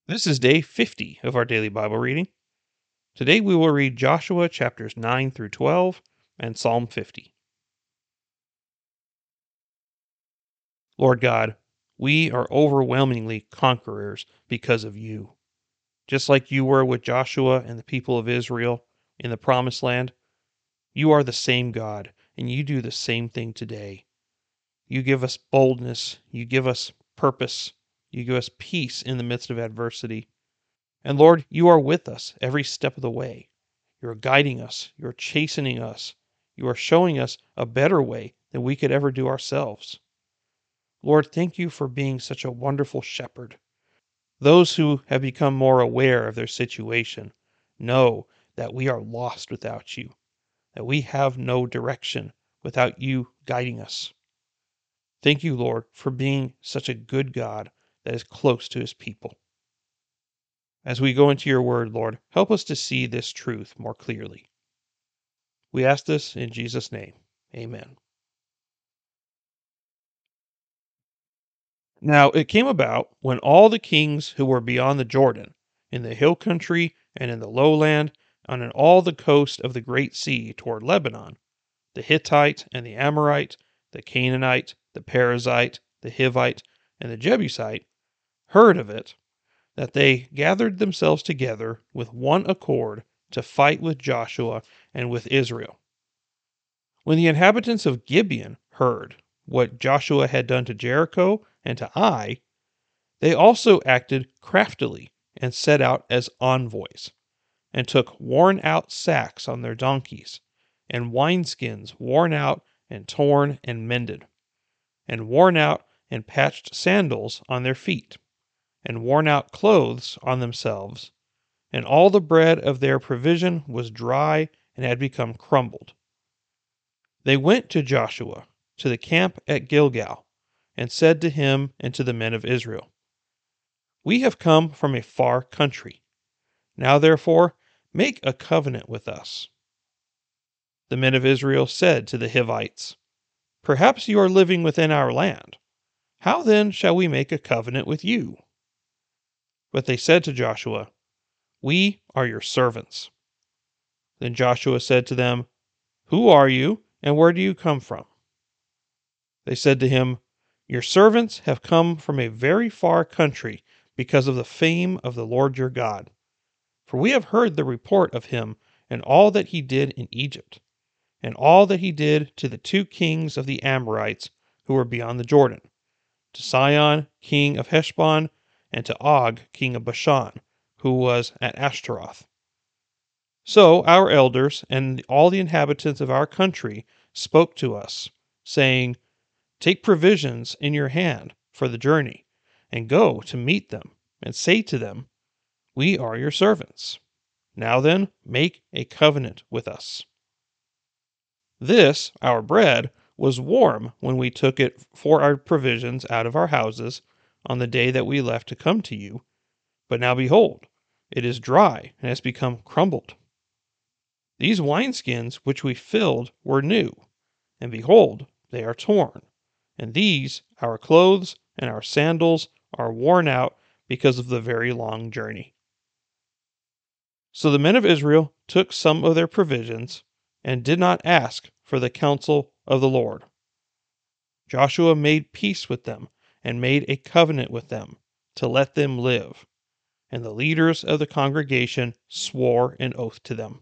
This is day 50 of our daily Bible reading. Today we will read Joshua chapters 9 through 12 and Psalm 50. Lord God, we are overwhelmingly conquerors because of you. Just like you were with Joshua and the people of Israel in the promised land, you are the same God, and you do the same thing today. You give us boldness, you give us purpose, you give us peace in the midst of adversity. And Lord, you are with us every step of the way. You're guiding us. You're chastening us. You are showing us a better way than we could ever do ourselves. Lord, thank you for being such a wonderful shepherd. Those who have become more aware of their situation know that we are lost without you, that we have no direction without you guiding us. Thank you, Lord, for being such a good God that is close to his people. As we go into your word, Lord, help us to see this truth more clearly. We ask this in Jesus' name. Amen. Now it came about when all the kings who were beyond the Jordan, in the hill country and in the lowland, and in all the coast of the great sea toward Lebanon, the Hittite and the Amorite, the Canaanite, the Perizzite, the Hivite, and the Jebusite, heard of it, that they gathered themselves together with one accord to fight with Joshua and with Israel. When the inhabitants of Gibeon heard what Joshua had done to Jericho and to Ai, they also acted craftily and set out as envoys, and took worn out sacks on their donkeys, and wineskins worn out and torn and mended, and worn out and patched sandals on their feet, and worn out clothes on themselves, and all the bread of their provision was dry and had become crumbled. They went to Joshua, to the camp at Gilgal, and said to him and to the men of Israel, We have come from a far country. Now therefore, make a covenant with us. The men of Israel said to the Hivites, Perhaps you are living within our land. How then shall we make a covenant with you? But they said to Joshua, We are your servants. Then Joshua said to them, Who are you, and where do you come from? They said to him, Your servants have come from a very far country because of the fame of the Lord your God. For we have heard the report of him and all that he did in Egypt, and all that he did to the two kings of the Amorites who were beyond the Jordan, to Sihon, king of Heshbon, and to Og, king of Bashan, who was at Ashtaroth. So our elders and all the inhabitants of our country spoke to us, saying, Take provisions in your hand for the journey, and go to meet them, and say to them, We are your servants. Now then, make a covenant with us. This, our bread, was warm when we took it for our provisions out of our houses on the day that we left to come to you. But now behold, it is dry and has become crumbled. These wineskins which we filled were new, and behold, they are torn. And these, our clothes and our sandals, are worn out because of the very long journey. So the men of Israel took some of their provisions, and did not ask for the counsel of the Lord. Joshua made peace with them, and made a covenant with them, to let them live. And the leaders of the congregation swore an oath to them.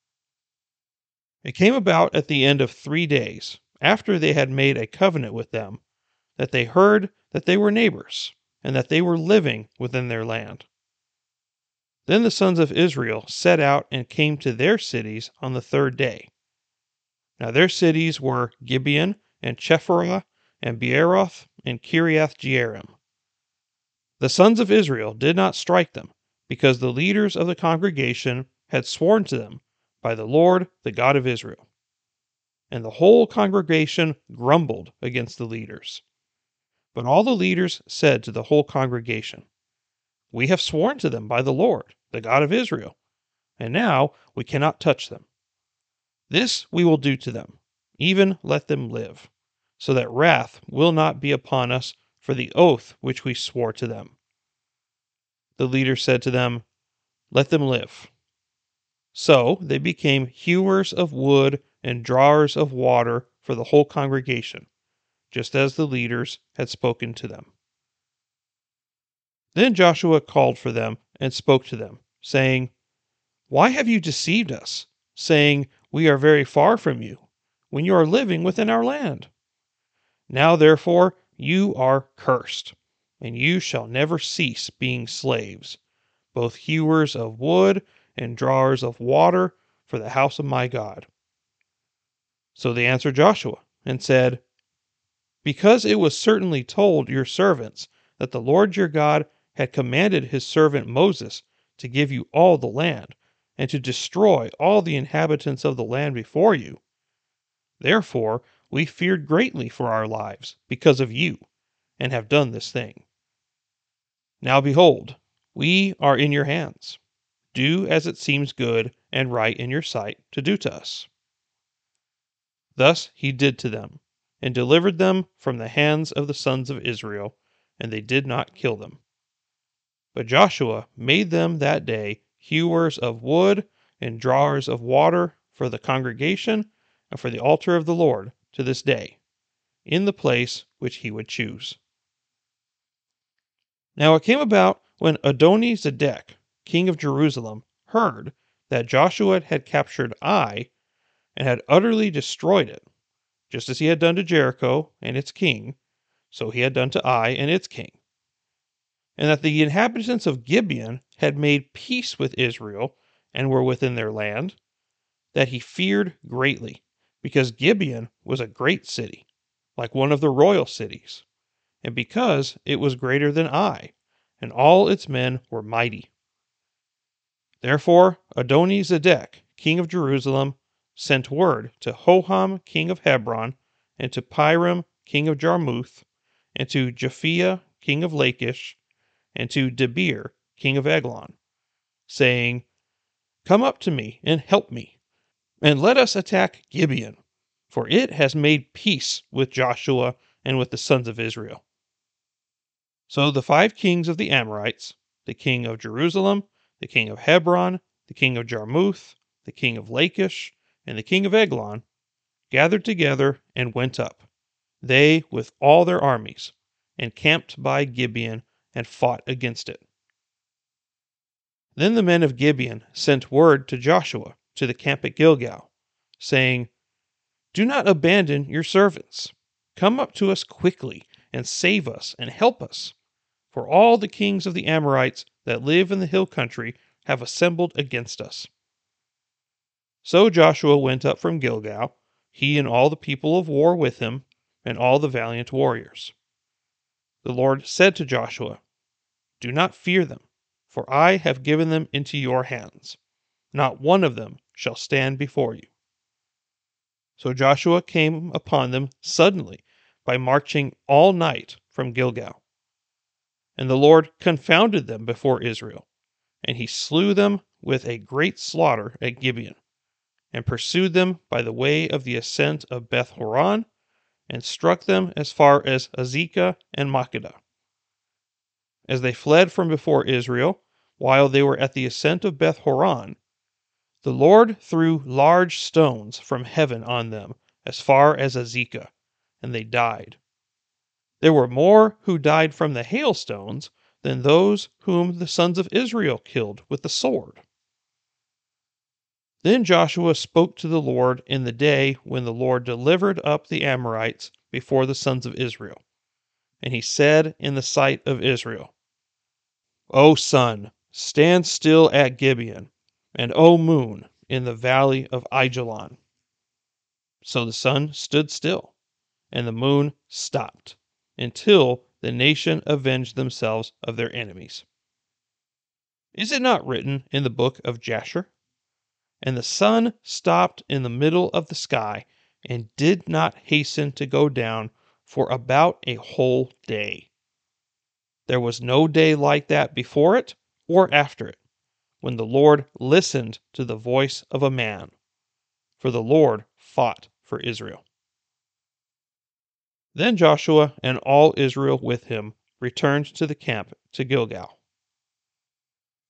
It came about at the end of 3 days, after they had made a covenant with them, that they heard that they were neighbors, and that they were living within their land. Then the sons of Israel set out and came to their cities on the 3rd day. Now their cities were Gibeon, and Chephirah, and Beeroth, and Kiriath Jearim. The sons of Israel did not strike them, because the leaders of the congregation had sworn to them by the Lord, the God of Israel. And the whole congregation grumbled against the leaders. But all the leaders said to the whole congregation, We have sworn to them by the Lord, the God of Israel, and now we cannot touch them. This we will do to them, even let them live, so that wrath will not be upon us for the oath which we swore to them. the leader said to them, "Let them live." So they became hewers of wood and drawers of water for the whole congregation, just as the leaders had spoken to them. Then Joshua called for them and spoke to them, saying, "Why have you deceived us, saying, 'We are very far from you,' when you are living within our land? Now therefore you are cursed, and you shall never cease being slaves, both hewers of wood and drawers of water for the house of my God." So they answered Joshua and said, "Because it was certainly told your servants that the Lord your God had commanded his servant Moses to give you all the land, and to destroy all the inhabitants of the land before you. Therefore we feared greatly for our lives because of you, and have done this thing. Now behold, we are in your hands. Do as it seems good and right in your sight to do to us." Thus he did to them, and delivered them from the hands of the sons of Israel, and they did not kill them. But Joshua made them that day hewers of wood and drawers of water for the congregation and for the altar of the Lord to this day, in the place which he would choose. Now it came about when Adoni-Zedek, king of Jerusalem, heard that Joshua had captured Ai and had utterly destroyed it, just as he had done to Jericho and its king, so he had done to Ai and its king, and that the inhabitants of Gibeon had made peace with Israel and were within their land, that he feared greatly, because Gibeon was a great city, like one of the royal cities, and because it was greater than Ai, and all its men were mighty. Therefore Adoni-Zedek, king of Jerusalem, sent word to Hoham, king of Hebron, and to Piram, king of Jarmuth, and to Japhia, king of Lachish, and to Debir, king of Eglon, saying, "Come up to me and help me, and let us attack Gibeon, for it has made peace with Joshua and with the sons of Israel." So the 5 kings of the Amorites, the king of Jerusalem, the king of Hebron, the king of Jarmuth, the king of Lachish, and the king of Eglon, gathered together and went up, they with all their armies, and camped by Gibeon and fought against it. Then the men of Gibeon sent word to Joshua to the camp at Gilgal, saying, "Do not abandon your servants. Come up to us quickly and save us and help us. For all the kings of the Amorites that live in the hill country have assembled against us." So Joshua went up from Gilgal, he and all the people of war with him, and all the valiant warriors. The Lord said to Joshua, "Do not fear them, for I have given them into your hands. Not one of them shall stand before you." So Joshua came upon them suddenly by marching all night from Gilgal. And the Lord confounded them before Israel, and he slew them with a great slaughter at Gibeon, and pursued them by the way of the ascent of Beth Horon, and struck them as far as Azekah and Makkedah. As they fled from before Israel, while they were at the ascent of Beth Horon, the Lord threw large stones from heaven on them as far as Azekah, and they died. There were more who died from the hailstones than those whom the sons of Israel killed with the sword. Then Joshua spoke to the Lord in the day when the Lord delivered up the Amorites before the sons of Israel. And he said in the sight of Israel, "O sun, stand still at Gibeon, and O moon, in the valley of Aijalon." So the sun stood still, and the moon stopped, until the nation avenged themselves of their enemies. Is it not written in the book of Jasher? And the sun stopped in the middle of the sky, and did not hasten to go down for about a whole day. There was no day like that before it or after it, when the Lord listened to the voice of a man, for the Lord fought for Israel. Then Joshua and all Israel with him returned to the camp to Gilgal.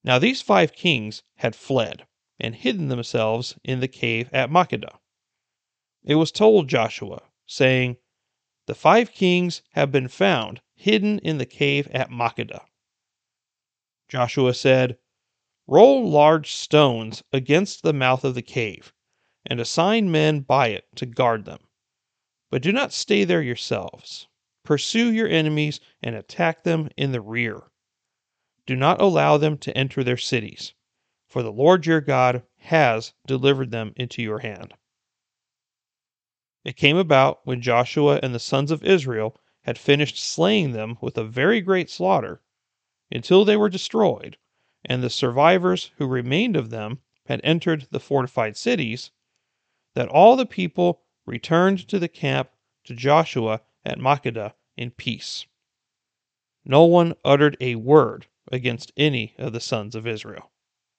Now these 5 kings had fled and hidden themselves in the cave at Makkedah. It was told Joshua, saying, "The 5 kings have been found hidden in the cave at Makkedah." Joshua said, "Roll large stones against the mouth of the cave, and assign men by it to guard them. But do not stay there yourselves. Pursue your enemies and attack them in the rear. Do not allow them to enter their cities, for the Lord your God has delivered them into your hand." It came about when Joshua and the sons of Israel had finished slaying them with a very great slaughter, until they were destroyed, and the survivors who remained of them had entered the fortified cities, that all the people returned to the camp to Joshua at Makkedah in peace. No one uttered a word against any of the sons of Israel.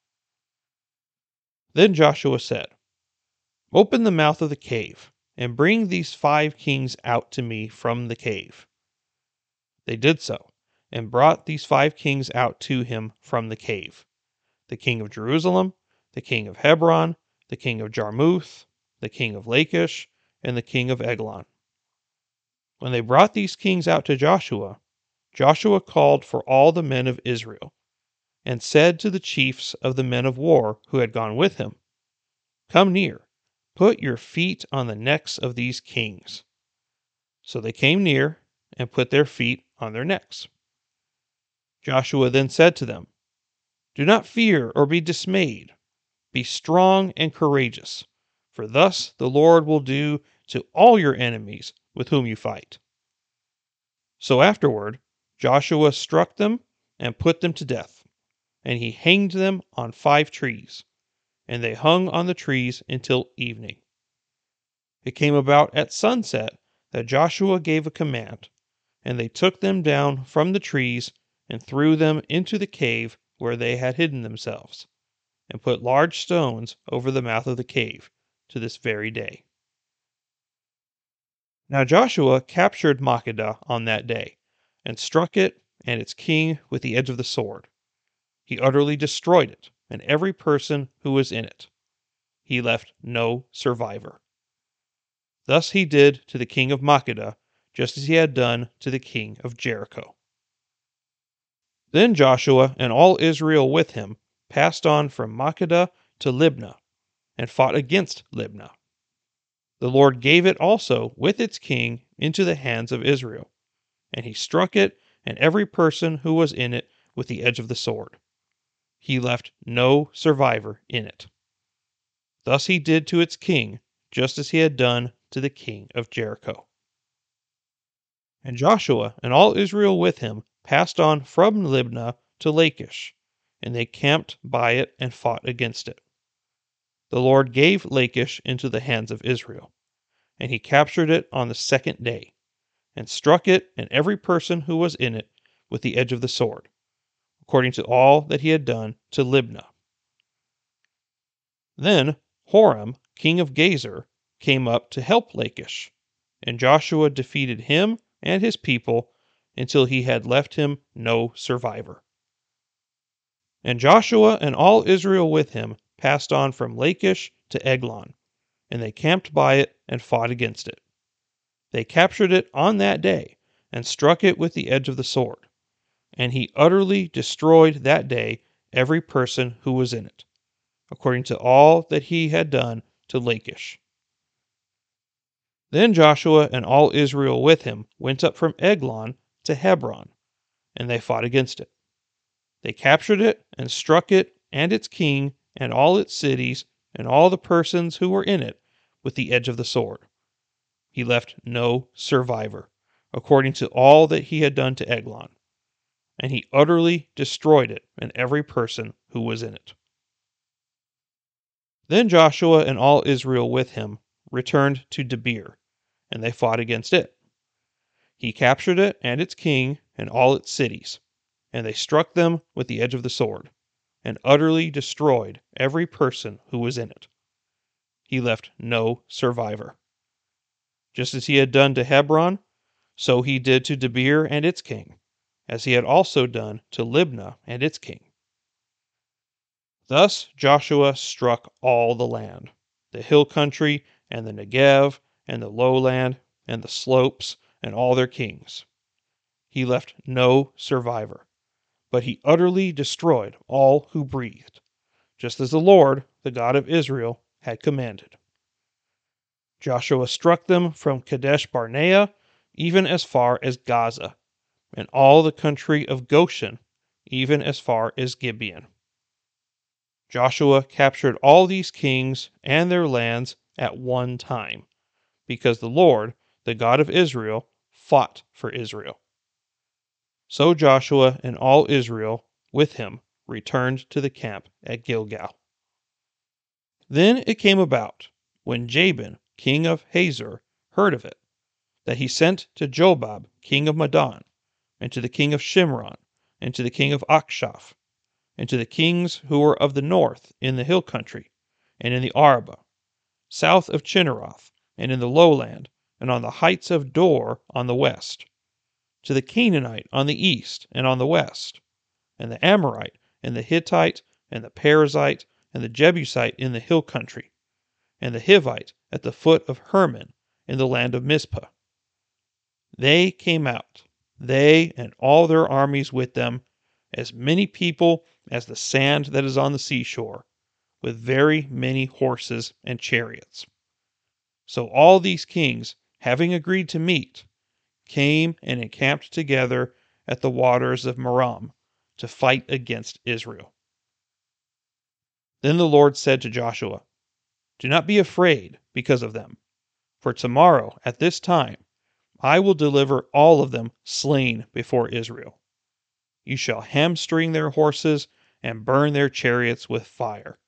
Then Joshua said, "Open the mouth of the cave, and bring these 5 kings out to me from the cave." They did so, and brought these 5 kings out to him from the cave: the king of Jerusalem, the king of Hebron, the king of Jarmuth, the king of Lachish, and the king of Eglon. When they brought these kings out to Joshua, Joshua called for all the men of Israel, and said to the chiefs of the men of war who had gone with him, "Come near, put your feet on the necks of these kings." So they came near and put their feet on their necks. Joshua then said to them, "Do not fear or be dismayed. Be strong and courageous, for thus the Lord will do to all your enemies with whom you fight." So afterward Joshua struck them and put them to death, and he hanged them on 5 trees, and they hung on the trees until evening. It came about at sunset that Joshua gave a command, and they took them down from the trees and threw them into the cave where they had hidden themselves, and put large stones over the mouth of the cave to this very day. Now Joshua captured Makkedah on that day, and struck it and its king with the edge of the sword. He utterly destroyed it and every person who was in it. He left no survivor. Thus he did to the king of Makkedah, just as he had done to the king of Jericho. Then Joshua and all Israel with him passed on from Makkedah to Libnah, and fought against Libnah. The Lord gave it also with its king into the hands of Israel, and he struck it and every person who was in it with the edge of the sword. He left no survivor in it. Thus he did to its king, just as he had done to the king of Jericho. And Joshua and all Israel with him passed on from Libnah to Lachish, and they camped by it and fought against it. The Lord gave Lachish into the hands of Israel, and he captured it on the 2nd day, and struck it and every person who was in it with the edge of the sword, according to all that he had done to Libnah. Then Horam, king of Gezer, came up to help Lachish, and Joshua defeated him and his people until he had left him no survivor. And Joshua and all Israel with him passed on from Lachish to Eglon, and they camped by it and fought against it. They captured it on that day, and struck it with the edge of the sword, and he utterly destroyed that day every person who was in it, according to all that he had done to Lachish. Then Joshua and all Israel with him went up from Eglon to Hebron, and they fought against it. They captured it and struck it and its king and all its cities and all the persons who were in it with the edge of the sword. He left no survivor, according to all that he had done to Eglon, and he utterly destroyed it and every person who was in it. Then Joshua and all Israel with him returned to Debir, and they fought against it. He captured it and its king and all its cities, and they struck them with the edge of the sword, and utterly destroyed every person who was in it. He left no survivor. Just as he had done to Hebron, so he did to Debir and its king, as he had also done to Libnah and its king. Thus Joshua struck all the land, the hill country, and the Negev, and the lowland, and the slopes, and all their kings. He left no survivor, but he utterly destroyed all who breathed, just as the Lord, the God of Israel, had commanded. Joshua struck them from Kadesh Barnea even as far as Gaza, and all the country of Goshen even as far as Gibeon. Joshua captured all these kings and their lands at one time, because the Lord, the God of Israel, fought for Israel. So Joshua and all Israel with him returned to the camp at Gilgal. Then it came about, when Jabin, king of Hazor, heard of it, that he sent to Jobab, king of Madon, and to the king of Shimron, and to the king of Achshaph, and to the kings who were of the north in the hill country, and in the Arabah, south of Chinneroth, and in the lowland, and on the heights of Dor on the west, to the Canaanite on the east and on the west, and the Amorite, and the Hittite, and the Perizzite, and the Jebusite in the hill country, and the Hivite at the foot of Hermon in the land of Mizpah. They came out, they and all their armies with them, as many people as the sand that is on the seashore, with very many horses and chariots. So all these kings, having agreed to meet, came and encamped together at the waters of Merom to fight against Israel. Then the Lord said to Joshua, "Do not be afraid because of them, for tomorrow at this time I will deliver all of them slain before Israel. You shall hamstring their horses and burn their chariots with fire."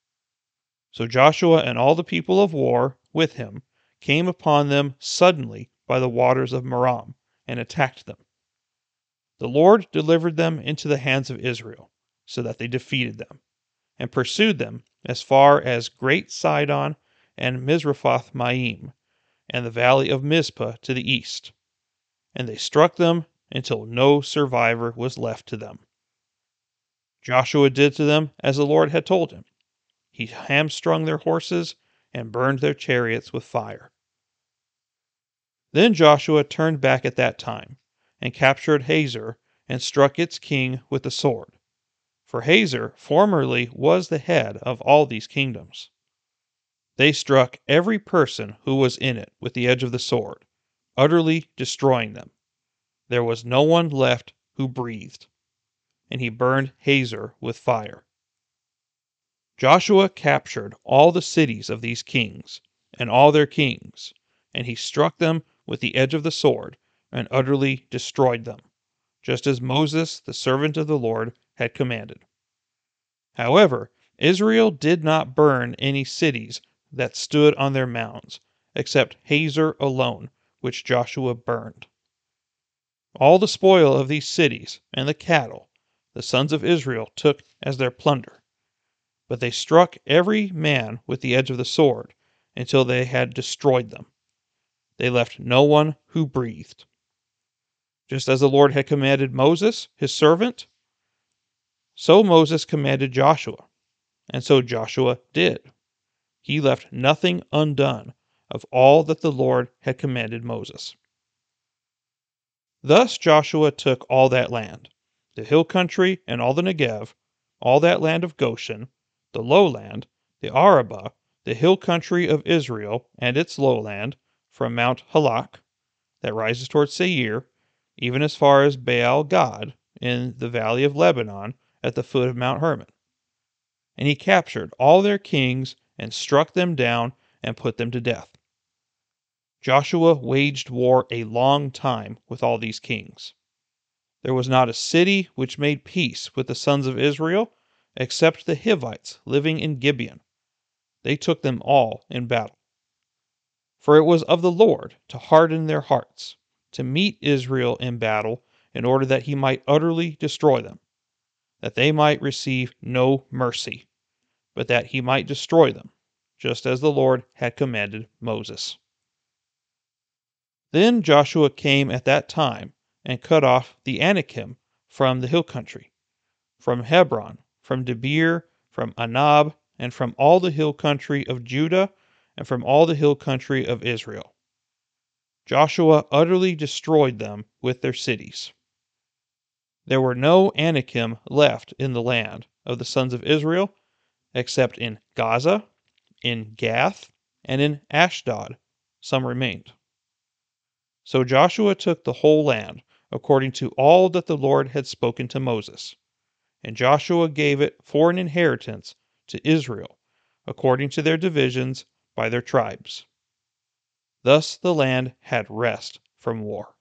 So Joshua and all the people of war with him came upon them suddenly by the waters of Merom and attacked them. The Lord delivered them into the hands of Israel, so that they defeated them, and pursued them as far as Great Sidon and Misrephoth Maim, and the valley of Mizpah to the east. And they struck them until no survivor was left to them. Joshua did to them as the Lord had told him. He hamstrung their horses and burned their chariots with fire. Then Joshua turned back at that time, and captured Hazor, and struck its king with the sword. For Hazor formerly was the head of all these kingdoms. They struck every person who was in it with the edge of the sword, utterly destroying them. There was no one left who breathed. And he burned Hazor with fire. Joshua captured all the cities of these kings, and all their kings, and he struck them with the edge of the sword, and utterly destroyed them, just as Moses, the servant of the Lord, had commanded. However, Israel did not burn any cities that stood on their mounds, except Hazor alone, which Joshua burned. All the spoil of these cities, and the cattle, the sons of Israel took as their plunder. But they struck every man with the edge of the sword, until they had destroyed them. They left no one who breathed. Just as the Lord had commanded Moses, his servant, so Moses commanded Joshua, and so Joshua did. He left nothing undone of all that the Lord had commanded Moses. Thus Joshua took all that land, the hill country and all the Negev, all that land of Goshen, the lowland, the Arabah, the hill country of Israel and its lowland, from Mount Halak, that rises toward Seir, even as far as Baal Gad, in the valley of Lebanon, at the foot of Mount Hermon. And he captured all their kings, and struck them down, and put them to death. Joshua waged war a long time with all these kings. There was not a city which made peace with the sons of Israel, except the Hivites living in Gibeon. They took them all in battle. For it was of the Lord to harden their hearts, to meet Israel in battle, in order that he might utterly destroy them, that they might receive no mercy, but that he might destroy them, just as the Lord had commanded Moses. Then Joshua came at that time, and cut off the Anakim from the hill country, from Hebron, from Debir from Anab, and from all the hill country of Judah, and from all the hill country of Israel. Joshua utterly destroyed them with their cities. There were no Anakim left in the land of the sons of Israel, except in Gaza, in Gath, and in Ashdod some remained. So Joshua took the whole land, according to all that the Lord had spoken to Moses. And Joshua gave it for an inheritance to Israel, according to their divisions by their tribes. Thus the land had rest from war.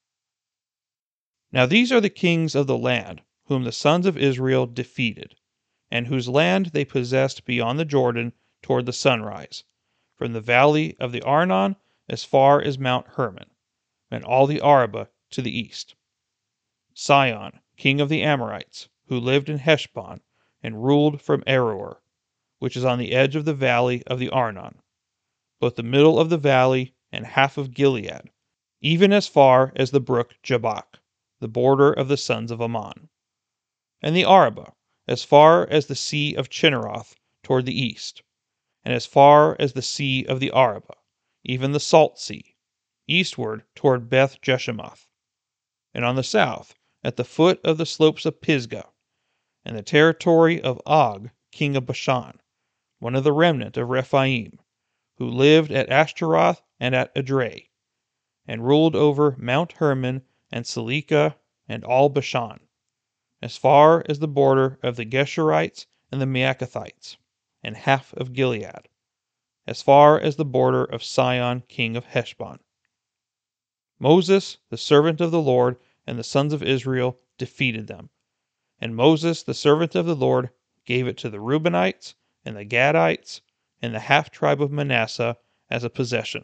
Now these are the kings of the land, whom the sons of Israel defeated, and whose land they possessed beyond the Jordan toward the sunrise, from the valley of the Arnon as far as Mount Hermon, and all the Arabah to the east. Sihon, king of the Amorites, who lived in Heshbon, and ruled from Aroer, which is on the edge of the valley of the Arnon, both the middle of the valley and half of Gilead, even as far as the brook Jabbok, the border of the sons of Ammon, and the Arabah, as far as the sea of Chinneroth toward the east, and as far as the sea of the Arabah, even the salt sea, eastward toward Beth Jeshimoth, and on the south, at the foot of the slopes of Pisgah, and the territory of Og, king of Bashan, one of the remnant of Rephaim, who lived at Ashtaroth and at Edrei, and ruled over Mount Hermon and Salekah and all Bashan, as far as the border of the Geshurites and the Maacathites, and half of Gilead, as far as the border of Sihon king of Heshbon. Moses, the servant of the Lord, and the sons of Israel defeated them. And Moses, the servant of the Lord, gave it to the Reubenites, and the Gadites, and the half-tribe of Manasseh as a possession.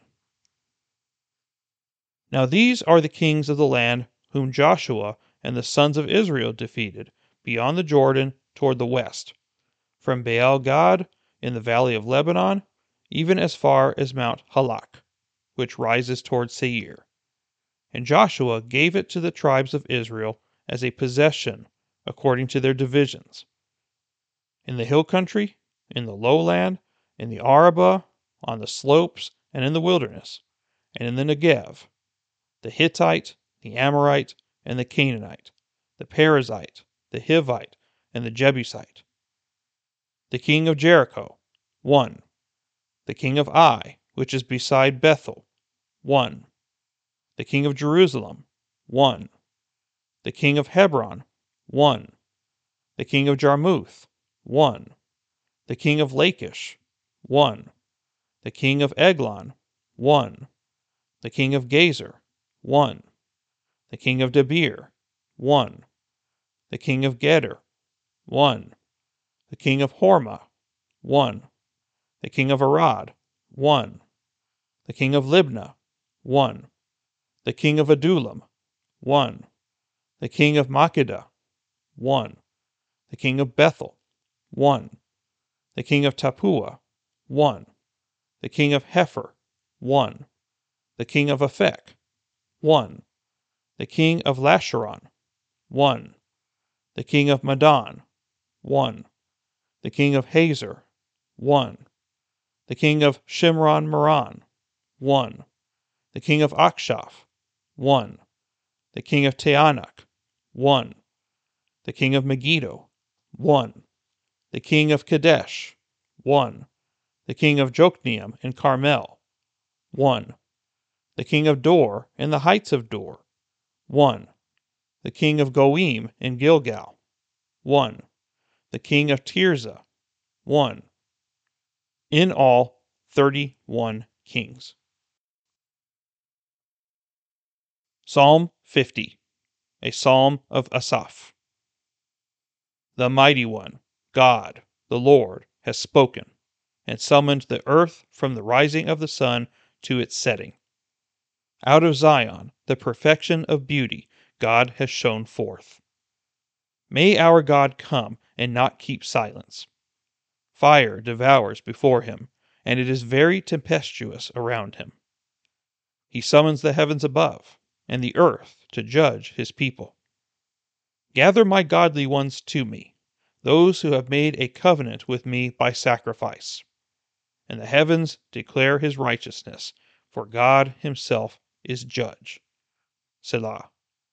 Now these are the kings of the land whom Joshua and the sons of Israel defeated beyond the Jordan toward the west, from Baal-Gad in the valley of Lebanon, even as far as Mount Halak, which rises toward Seir. And Joshua gave it to the tribes of Israel as a possession according to their divisions, in the hill country, in the lowland, in the Arabah, on the slopes, and in the wilderness, and in the Negev, the Hittite, the Amorite, and the Canaanite, the Perizzite, the Hivite, and the Jebusite. The king of Jericho, 1. The king of Ai, which is beside Bethel, 1. The king of Jerusalem, 1. The king of Hebron, 1. The king of Jarmuth, 1. The king of Lachish, 1. The king of Eglon, 1. The king of Gezer, 1. The king of Debir, 1. The king of Geder, 1. The king of Hormah, 1. The king of Arad, 1. The king of Libnah, 1. The king of Adullam, 1. The king of Makkedah, 1. The king of Bethel, 1. The king of Tappuah, 1. The king of Hepher, 1. The king of Aphek, 1. The king of Lasharon, 1. The king of Madon, 1. The king of Hazor, 1. The king of Shimron Moran, 1. The king of Akshaph, 1. The king of Teanach, 1. The king of Megiddo, 1. The king of Kadesh, 1. The king of Jokneam and Carmel, 1. The king of Dor and the heights of Dor, 1. The king of Goim and Gilgal, 1. The king of Tirzah, 1. In all, 31 kings. Psalm 50, a psalm of Asaph. The Mighty One, God, the Lord, has spoken, and summoned the earth from the rising of the sun to its setting. Out of Zion, the perfection of beauty, God has shone forth. May our God come and not keep silence. Fire devours before him, and it is very tempestuous around him. He summons the heavens above, and the earth to judge his people. Gather my godly ones to me, those who have made a covenant with me by sacrifice. And the heavens declare his righteousness, for God himself is judge. Selah.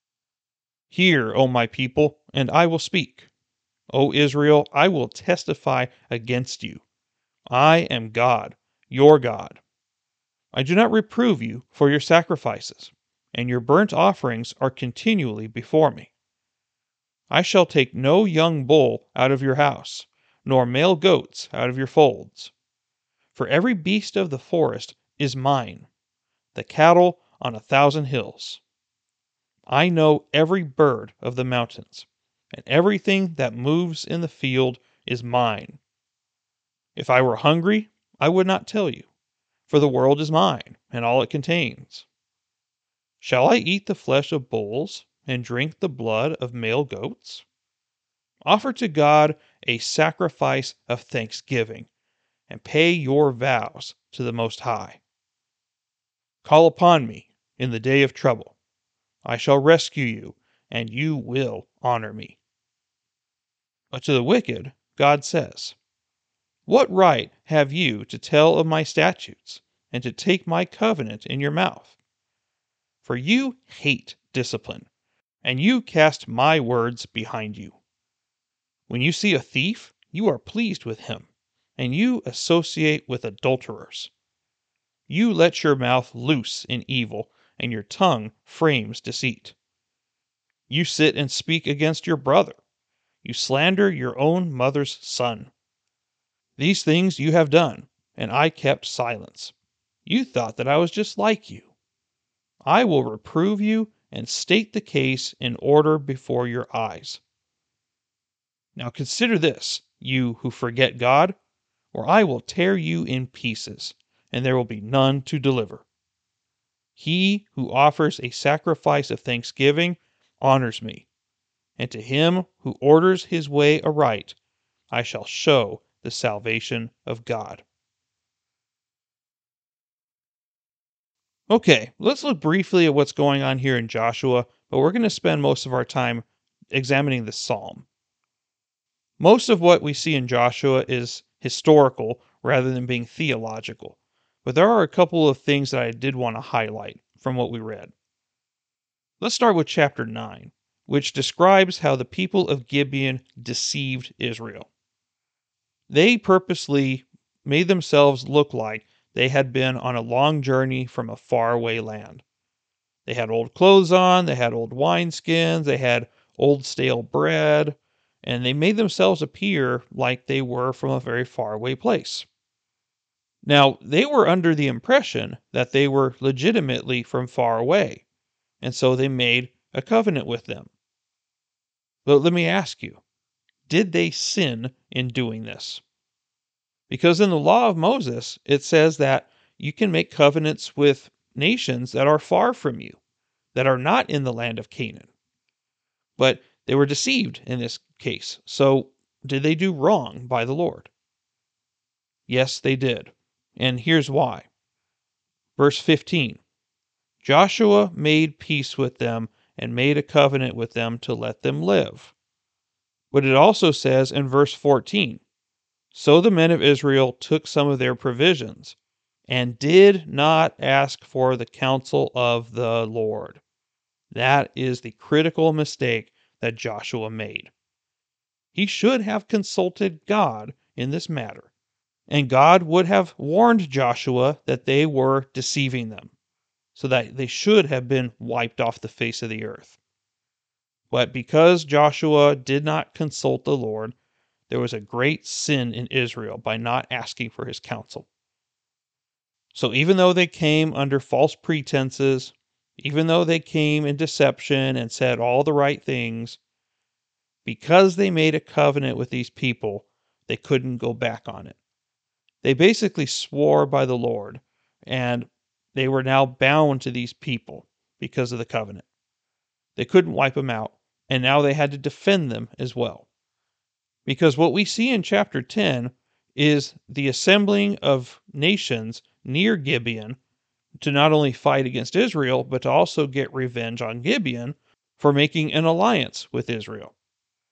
Hear, O my people, and I will speak. O Israel, I will testify against you. I am God, your God. I do not reprove you for your sacrifices, and your burnt offerings are continually before me. I shall take no young bull out of your house, nor male goats out of your folds. For every beast of the forest is mine, the cattle on 1,000 hills. I know every bird of the mountains, and everything that moves in the field is mine. If I were hungry, I would not tell you, for the world is mine, and all it contains. Shall I eat the flesh of bulls, and drink the blood of male goats? Offer to God a sacrifice of thanksgiving, and pay your vows to the Most High. Call upon me in the day of trouble. I shall rescue you, and you will honor me. But to the wicked, God says, what right have you to tell of my statutes, and to take my covenant in your mouth? For you hate discipline, and you cast my words behind you. When you see a thief, you are pleased with him, and you associate with adulterers. You let your mouth loose in evil, and your tongue frames deceit. You sit and speak against your brother. You slander your own mother's son. These things you have done, and I kept silence. You thought that I was just like you. I will reprove you and state the case in order before your eyes. Now consider this, you who forget God, or I will tear you in pieces, and there will be none to deliver. He who offers a sacrifice of thanksgiving honors me, and to him who orders his way aright, I shall show the salvation of God. Okay, let's look briefly at what's going on here in Joshua, but we're going to spend most of our time examining the psalm. Most of what we see in Joshua is historical rather than being theological, but there are a couple of things that I did want to highlight from what we read. Let's start with chapter 9, which describes how the people of Gibeon deceived Israel. They purposely made themselves look like they had been on a long journey from a faraway land. They had old clothes on, they had old wineskins, they had old stale bread, and they made themselves appear like they were from a very faraway place. Now, they were under the impression that they were legitimately from far away, and so they made a covenant with them. But let me ask you, did they sin in doing this? Because in the law of Moses, it says that you can make covenants with nations that are far from you, that are not in the land of Canaan. But they were deceived in this case. So did they do wrong by the Lord? Yes, they did. And here's why. Verse 15. Joshua made peace with them and made a covenant with them to let them live. But it also says in verse 14, so the men of Israel took some of their provisions and did not ask for the counsel of the Lord. That is the critical mistake that Joshua made. He should have consulted God in this matter, and God would have warned Joshua that they were deceiving them, so that they should have been wiped off the face of the earth. But because Joshua did not consult the Lord, there was a great sin in Israel by not asking for his counsel. So even though they came under false pretenses, even though they came in deception and said all the right things, because they made a covenant with these people, they couldn't go back on it. They basically swore by the Lord, and they were now bound to these people because of the covenant. They couldn't wipe them out, and now they had to defend them as well. Because what we see in chapter 10 is the assembling of nations near Gibeon to not only fight against Israel, but to also get revenge on Gibeon for making an alliance with Israel.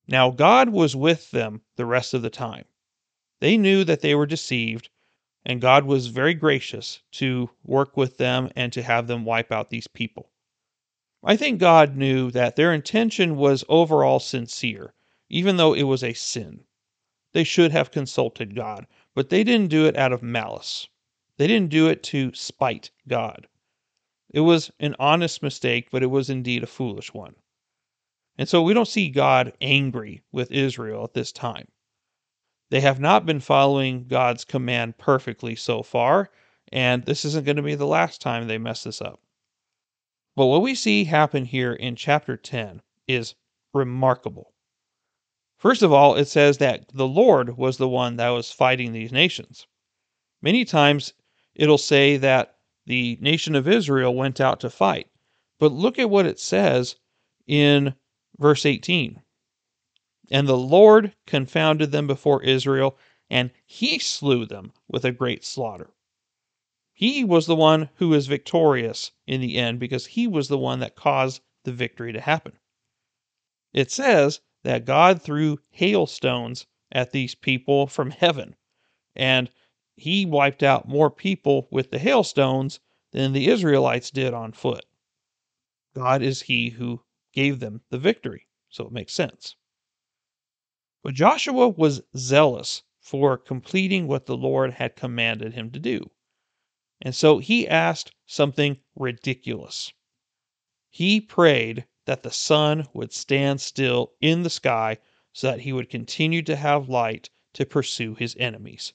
Now, God was with them the rest of the time. They knew that they were deceived, and God was very gracious to work with them and to have them wipe out these people. I think God knew that their intention was overall sincere, even though it was a sin. They should have consulted God, but they didn't do it out of malice. They didn't do it to spite God. It was an honest mistake, but it was indeed a foolish one. And so we don't see God angry with Israel at this time. They have not been following God's command perfectly so far, and this isn't going to be the last time they mess this up. But what we see happen here in chapter 10 is remarkable. First of all, it says that the Lord was the one that was fighting these nations. Many times it'll say that the nation of Israel went out to fight. But look at what it says in verse 18. And the Lord confounded them before Israel, and he slew them with a great slaughter. He was the one who was victorious in the end because he was the one that caused the victory to happen. It says that God threw hailstones at these people from heaven, and he wiped out more people with the hailstones than the Israelites did on foot. God is he who gave them the victory, so it makes sense. But Joshua was zealous for completing what the Lord had commanded him to do. And so he asked something ridiculous. He prayed that the sun would stand still in the sky so that he would continue to have light to pursue his enemies.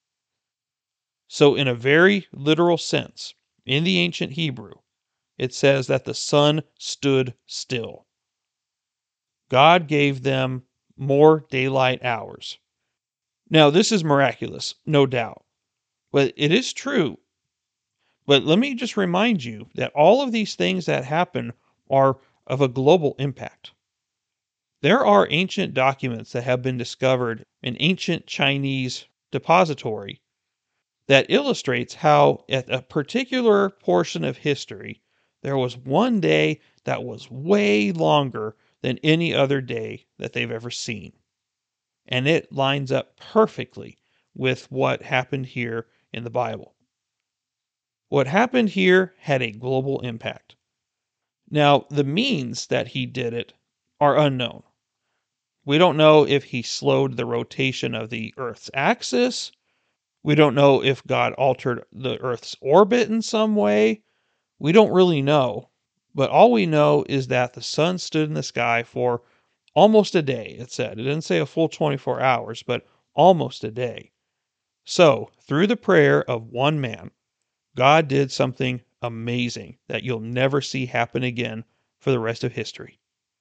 So, in a very literal sense, in the ancient Hebrew, it says that the sun stood still. God gave them more daylight hours. Now, this is miraculous, no doubt, but it is true. But let me just remind you that all of these things that happen are of a global impact. There are ancient documents that have been discovered in ancient Chinese depository that illustrates how at a particular portion of history there was one day that was way longer than any other day that they've ever seen. And it lines up perfectly with what happened here in the Bible. What happened here had a global impact. Now, the means that he did it are unknown. We don't know if he slowed the rotation of the Earth's axis. We don't know if God altered the Earth's orbit in some way. We don't really know. But all we know is that the sun stood in the sky for almost a day, it said. It didn't say a full 24 hours, but almost a day. So, through the prayer of one man, God did something amazing that you'll never see happen again for the rest of history.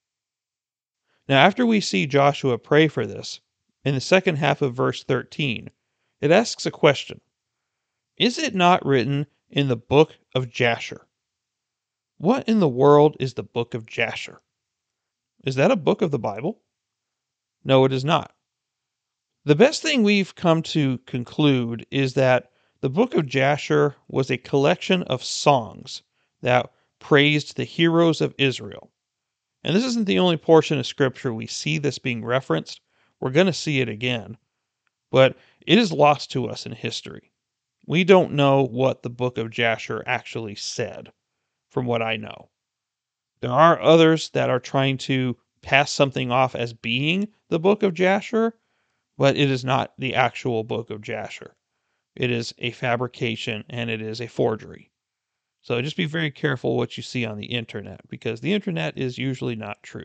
Now, after we see Joshua pray for this, in the second half of verse 13, it asks a question. Is it not written in the book of Jasher? What in the world is the book of Jasher? Is that a book of the Bible? No, it is not. The best thing we've come to conclude is that the book of Jasher was a collection of songs that praised the heroes of Israel. And this isn't the only portion of scripture we see this being referenced. We're going to see it again. But it is lost to us in history. We don't know what the book of Jasher actually said, from what I know. There are others that are trying to pass something off as being the book of Jasher, but it is not the actual book of Jasher. It is a fabrication and it is a forgery. So just be very careful what you see on the internet, because the internet is usually not true.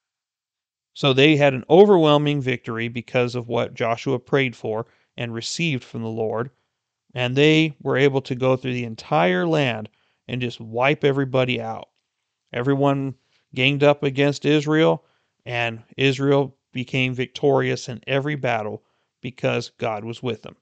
So they had an overwhelming victory because of what Joshua prayed for and received from the Lord, and they were able to go through the entire land and just wipe everybody out. Everyone ganged up against Israel, and Israel became victorious in every battle because God was with them.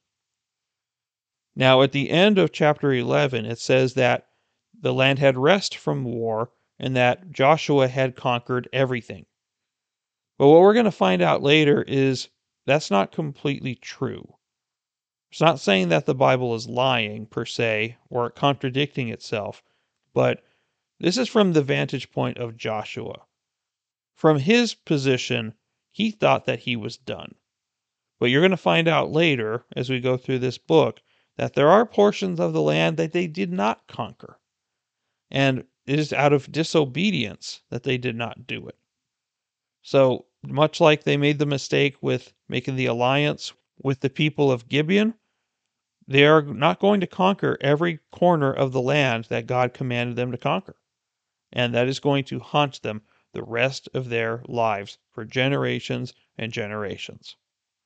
Now, at the end of chapter 11, it says that the land had rest from war and that Joshua had conquered everything. But what we're going to find out later is that's not completely true. It's not saying that the Bible is lying per se or contradicting itself, but this is from the vantage point of Joshua. From his position, he thought that he was done. But you're going to find out later, as we go through this book, that there are portions of the land that they did not conquer. And it is out of disobedience that they did not do it. So, much like they made the mistake with making the alliance with the people of Gibeon, they are not going to conquer every corner of the land that God commanded them to conquer. And that is going to haunt them the rest of their lives for generations and generations.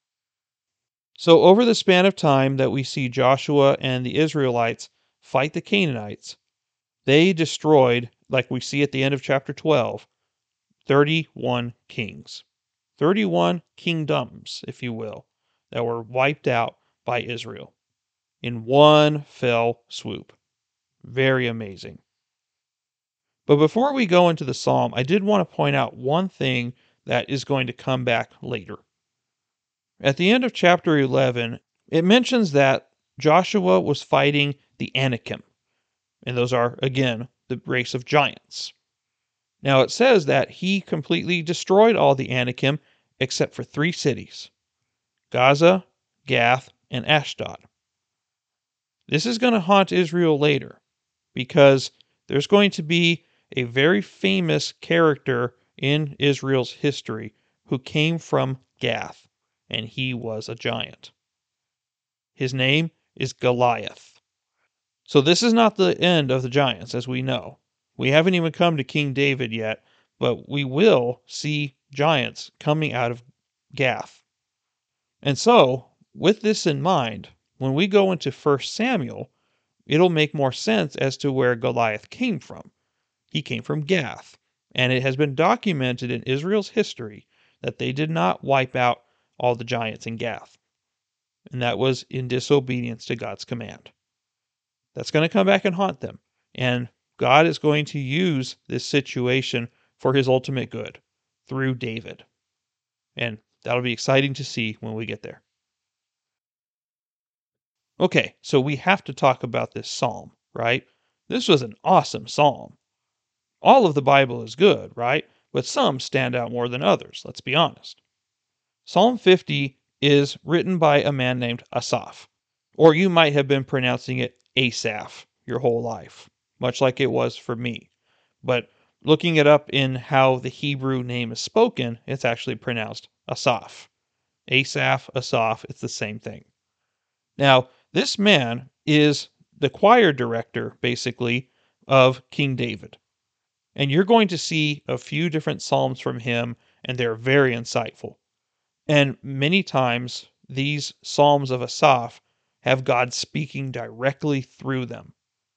So, over the span of time that we see Joshua and the Israelites fight the Canaanites, they destroyed, like we see at the end of chapter 12, 31 kings. 31 kingdoms, if you will, that were wiped out by Israel in one fell swoop. Very amazing. But before we go into the psalm, I did want to point out one thing that is going to come back later. At the end of chapter 11, it mentions that Joshua was fighting the Anakim, and those are, again, the race of giants. Now, it says that he completely destroyed all the Anakim except for 3 cities: Gaza, Gath, and Ashdod. This is going to haunt Israel later, because there's going to be a very famous character in Israel's history who came from Gath, and he was a giant. His name is Goliath. So this is not the end of the giants, as we know. We haven't even come to King David yet, but we will see giants coming out of Gath. And so, with this in mind, when we go into 1 Samuel, it'll make more sense as to where Goliath came from. He came from Gath, and it has been documented in Israel's history that they did not wipe out all the giants in Gath, and that was in disobedience to God's command. That's going to come back and haunt them, and God is going to use this situation for his ultimate good through David, and that'll be exciting to see when we get there. Okay, so we have to talk about this psalm, right? This was an awesome psalm. All of the Bible is good, right? But some stand out more than others, let's be honest. Psalm 50 is written by a man named Asaph, or you might have been pronouncing it Asaph your whole life, much like it was for me. But looking it up in how the Hebrew name is spoken, it's actually pronounced Asaph. Asaph, Asaph, it's the same thing. Now, this man is the choir director, basically, of King David. And you're going to see a few different psalms from him, and they're very insightful. And many times, these psalms of Asaph have God speaking directly through them.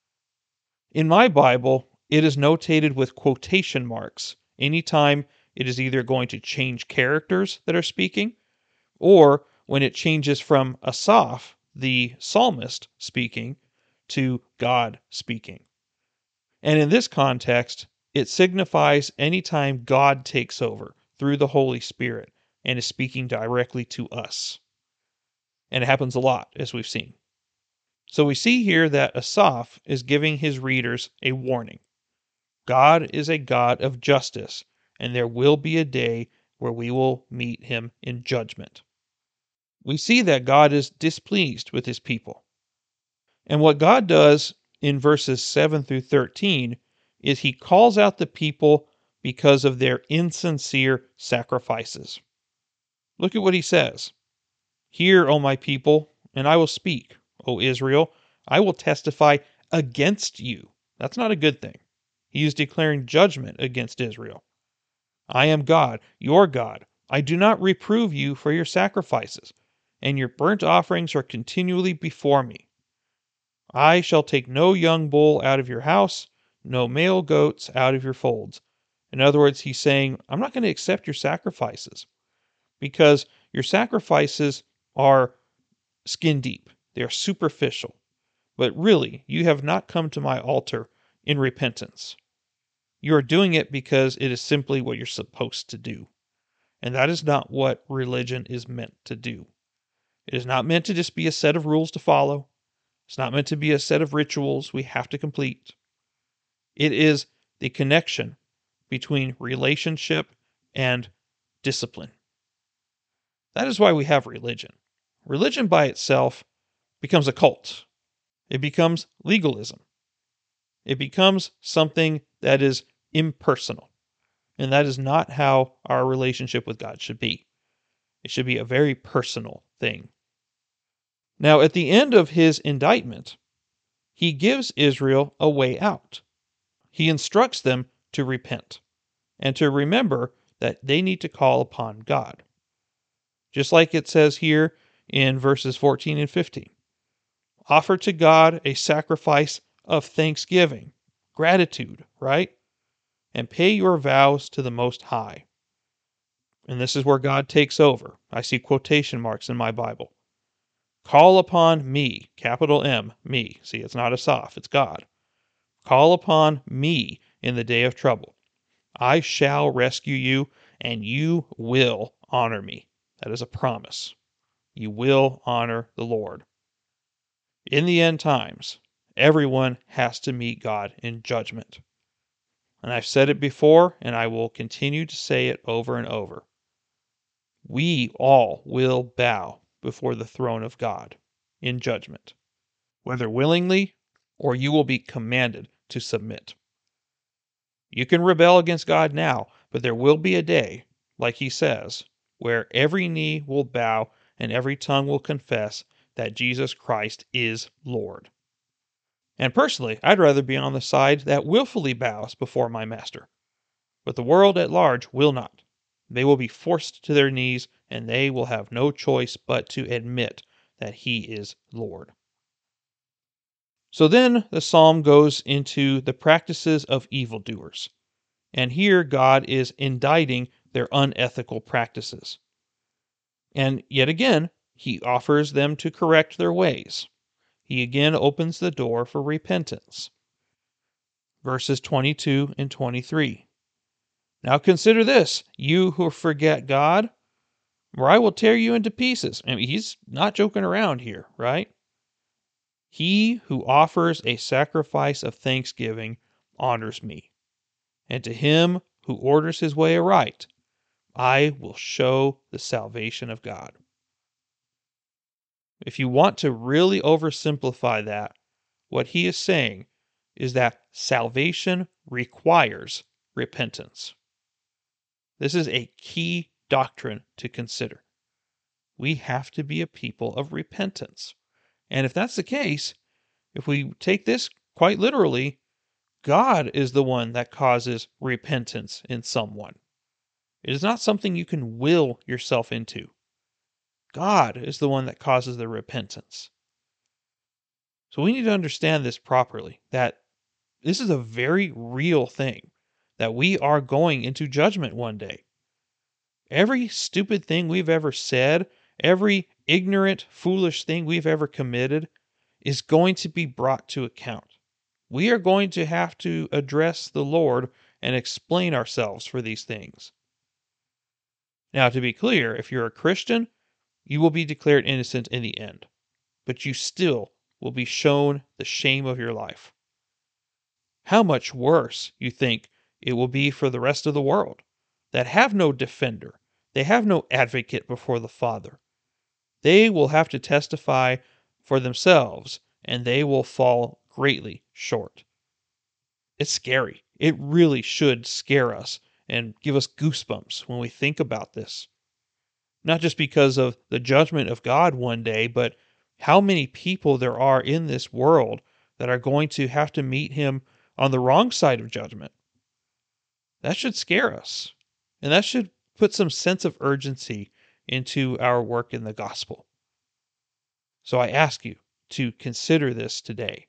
In my Bible, it is notated with quotation marks anytime it is either going to change characters that are speaking, or when it changes from Asaph, the psalmist, speaking, to God speaking. And in this context, it signifies anytime God takes over through the Holy Spirit and is speaking directly to us. And it happens a lot, as we've seen. So we see here that Asaph is giving his readers a warning. God is a God of justice, and there will be a day where we will meet him in judgment. We see that God is displeased with his people. And what God does in verses 7 through 13 is he calls out the people because of their insincere sacrifices. Look at what he says. Hear, O my people, and I will speak. O Israel, I will testify against you. That's not a good thing. He is declaring judgment against Israel. I am God, your God. I do not reprove you for your sacrifices, and your burnt offerings are continually before me. I shall take no young bull out of your house, no male goats out of your folds. In other words, he's saying, I'm not going to accept your sacrifices, because your sacrifices are skin deep. They are superficial. But really, you have not come to my altar in repentance. You are doing it because it is simply what you're supposed to do. And that is not what religion is meant to do. It is not meant to just be a set of rules to follow. It's not meant to be a set of rituals we have to complete. It is the connection between relationship and discipline. That is why we have religion. Religion by itself becomes a cult. It becomes legalism. It becomes something that is impersonal. And that is not how our relationship with God should be. It should be a very personal thing. Now, at the end of his indictment, he gives Israel a way out. He instructs them to repent and to remember that they need to call upon God. Just like it says here in verses 14 and 15. Offer to God a sacrifice of thanksgiving, gratitude, right? And pay your vows to the Most High. And this is where God takes over. I see quotation marks in my Bible. Call upon me, capital M, me. See, it's not Asaph, it's God. Call upon me in the day of trouble. I shall rescue you, and you will honor me. That is a promise. You will honor the Lord. In the end times, everyone has to meet God in judgment. And I've said it before, and I will continue to say it over and over. We all will bow before the throne of God in judgment, whether willingly or you will be commanded to submit. You can rebel against God now, but there will be a day, like he says, where every knee will bow and every tongue will confess that Jesus Christ is Lord. And personally, I'd rather be on the side that willfully bows before my master. But the world at large will not. They will be forced to their knees, and they will have no choice but to admit that he is Lord. So then the psalm goes into the practices of evildoers. And here God is indicting their unethical practices. And yet again, he offers them to correct their ways. He again opens the door for repentance. Verses 22 and 23. Now consider this, you who forget God, or I will tear you into pieces. I mean, he's not joking around here, right? He who offers a sacrifice of thanksgiving honors me. And to him who orders his way aright, I will show the salvation of God. If you want to really oversimplify that, what he is saying is that salvation requires repentance. This is a key doctrine to consider. We have to be a people of repentance. And if that's the case, if we take this quite literally, God is the one that causes repentance in someone. It is not something you can will yourself into. God is the one that causes the repentance. So we need to understand this properly, that this is a very real thing, that we are going into judgment one day. Every stupid thing we've ever said, every ignorant, foolish thing we've ever committed is going to be brought to account. We are going to have to address the Lord and explain ourselves for these things. Now, to be clear, if you're a Christian, you will be declared innocent in the end, but you still will be shown the shame of your life. How much worse, you think, it will be for the rest of the world that have no defender, they have no advocate before the Father. They will have to testify for themselves, and they will fall greatly short. It's scary. It really should scare us and give us goosebumps when we think about this. Not just because of the judgment of God one day, but how many people there are in this world that are going to have to meet him on the wrong side of judgment. That should scare us. And that should put some sense of urgency into our work in the gospel. So I ask you to consider this today.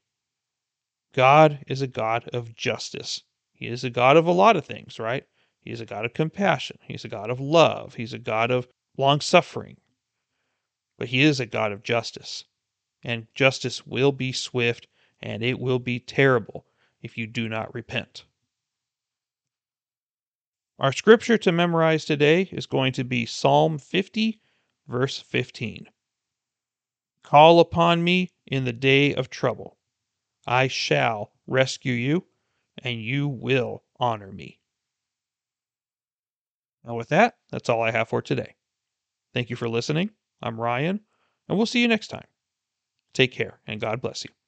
God is a God of justice. He is a God of a lot of things, right? He is a God of compassion. He's a God of love. He's a God of long suffering. But he is a God of justice. And justice will be swift and it will be terrible if you do not repent. Our scripture to memorize today is going to be Psalm 50, verse 15. Call upon me in the day of trouble. I shall rescue you, and you will honor me. And with that, that's all I have for today. Thank you for listening. I'm Ryan, and we'll see you next time. Take care, and God bless you.